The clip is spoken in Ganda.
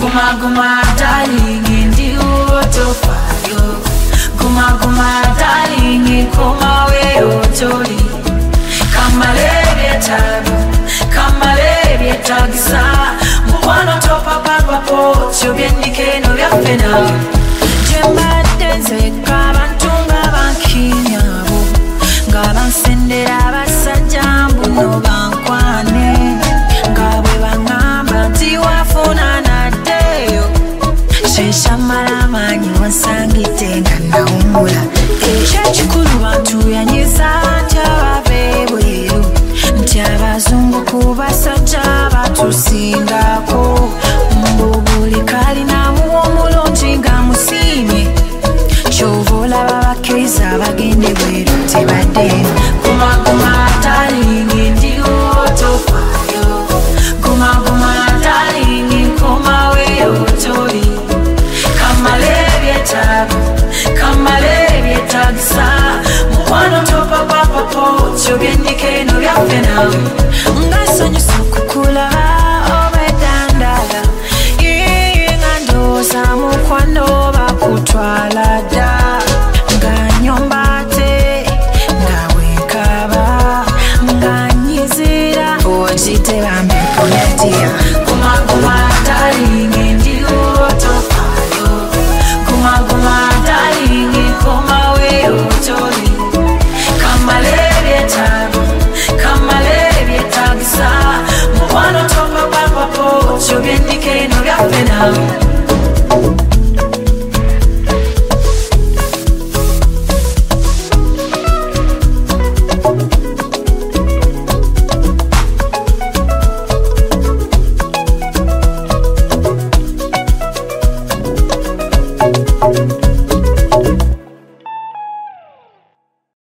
Guma guma darling ndi utofayo. Guma guma darling koma we otoli. Kamalebe tabu, kamalebe tagisa. Mukwano topa papa po, chubendike no vyafena. Jemba tenze kabantunga bankinyabo. Ngabansendera basajambu no bankwane. Ngabwe bangamba nti wafuna nadeyo. Shesha malamanyi wansangite nga nawumula. Ekyekikulu bantu yanyiza nti ababebweru. Nti abazungu kubasajja batusingako. Mbubuli kalinamu omulungi nga musiimye. Kyova olaba bakiriza bagende bweru tebadde. Guma guma darling ndi utofayo. Guma guma darling koma we otoli. Kamalebye tabu, kamalebye tagisa. Mukwano topa papa po, chubendike no vyafena. Ngasanyusa kukulaba obedandala. Nga ndoza mukwano bakutwala da. Nga nyombate, nga wekaba, nga nyizira ojite bambe kunetia. Guma guma darling ndi utofayo. Guma guma darling koma we otoli. Kamalebye tabu, kamalebye tagisa. Mukwano topa papa po, chubendike no vyafena.